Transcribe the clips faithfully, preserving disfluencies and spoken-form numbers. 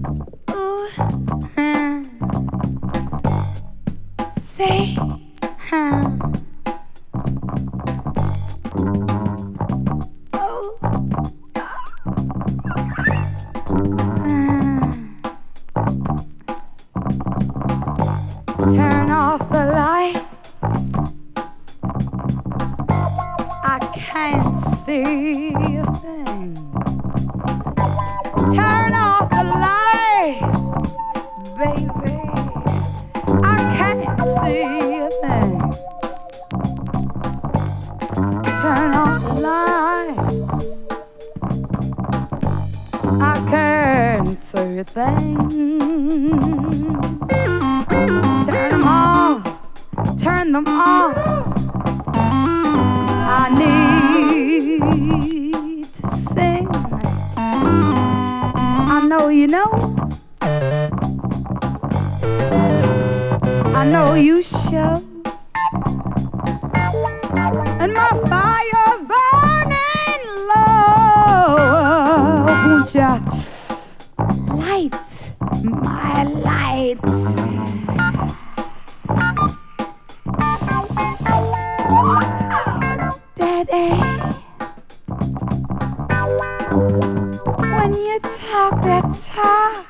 Ooh, huh. Say, huh. Oh, uh. Turn off the lights. I can't see a thing. Turn off the lights, baby. I can't see a thing. Turn off the lights. I can't see a thing. Turn them off. Turn them off. I need to sing. I know you know. I know you should. And my fire's burning low. Won't you light my lights? Daddy, when you talk that talk,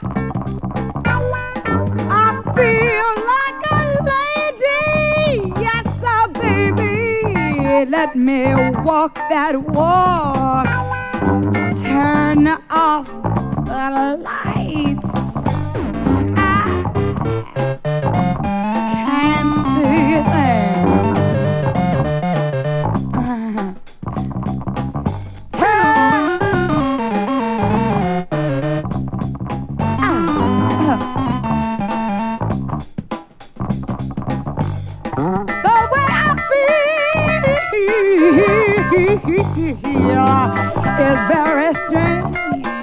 I feel like a lady. Yes, sir, baby. Let me walk that walk. Turn off the lights. I can't see a thing. Is very strange.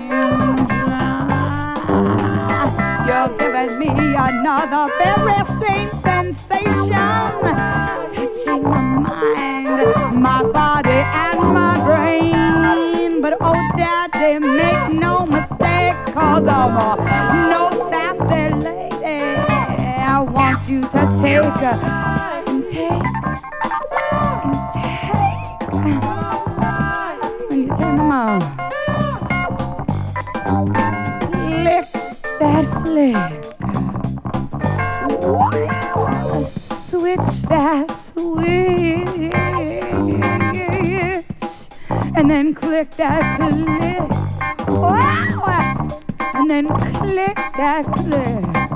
You're giving me another very strange sensation, touching my mind, my body, and my brain. But oh, Daddy, make no mistakes, 'cause I'm a no sassy lady. I want you to take and take and take. When you turn them on, flick that flick, switch that switch, and then click that click, wow, and then click that click.